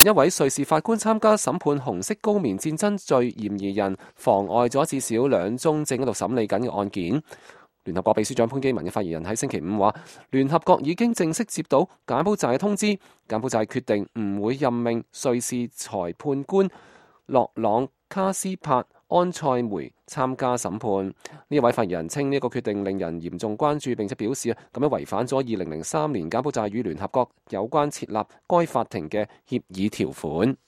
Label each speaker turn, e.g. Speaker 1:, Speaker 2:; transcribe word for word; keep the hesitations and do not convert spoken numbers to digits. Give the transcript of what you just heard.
Speaker 1: 一位瑞士法官參加審判紅色高棉戰爭罪嫌疑人，妨礙咗至少兩宗正喺度審理緊嘅案件。聯合國秘書長潘基文嘅發言人喺星期五話，聯合國已經正式接到柬埔寨嘅通知，柬埔寨決定唔會任命瑞士裁判官洛朗卡斯帕安塞梅參加審判。呢一位發言人稱呢一個決定令人嚴重關注，並且表示啊，咁樣違反咗二零零三年柬埔寨與聯合國有關設立該法庭嘅協議條款。